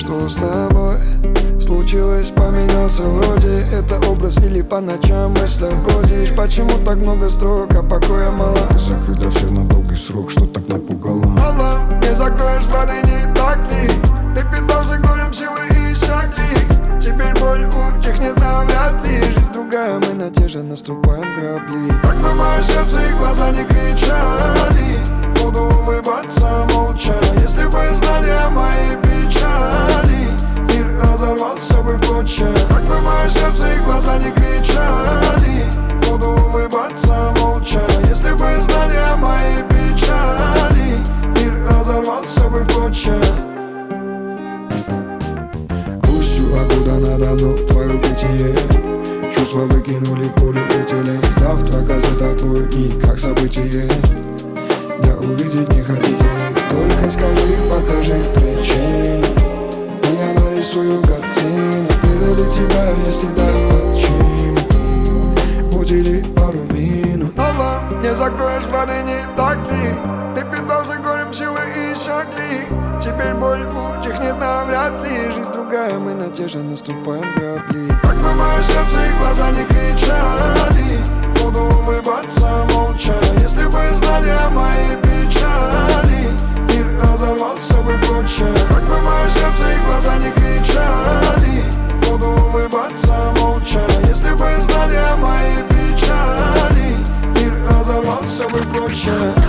что с тобой случилось, поменялся вроде. Это образ или по ночам мыслях бродишь? Почему так много строк, а покоя мало? Закрыть для всех на долгий срок, что так напугало. Алло, не закроешь раны, не так ли? Ты питался горем, силы иссякли. Теперь боль утихнет навряд ли. Жизнь другая, мы на те же наступаем грабли. Как бы мое сердце и глаза не кричали, буду улыбаться молча. Если бы знали о моей печали, мир разорвался бы в клочья. Как бы мое сердце и глаза не кричали, буду улыбаться молча. Если бы знали о моей печали, мир разорвался бы в клочья. Грустью окутано давно твое бытие. Чувства выкинули в полиэтилен. Завтра газета твой дни, как событие. Да увидеть не хотите ли? Только скажи, покажи причину, и я нарисую картину. Предали тебя, если да, почему? Удели пару минут. Алло, не закроешь раны, не так ли? Ты питался горем, силы иссякли. Теперь боль утихнет навряд ли. Жизнь другая, мы на те же наступаем грабли. Как бы мое сердце и глаза не кричали, буду улыбаться молча. Если бы знали о моей печали, мир разорвался бы в клочья. Как бы мое сердце и глаза не кричали, буду улыбаться молча. Если бы знали о моей печали, мир разорвался бы в клочья.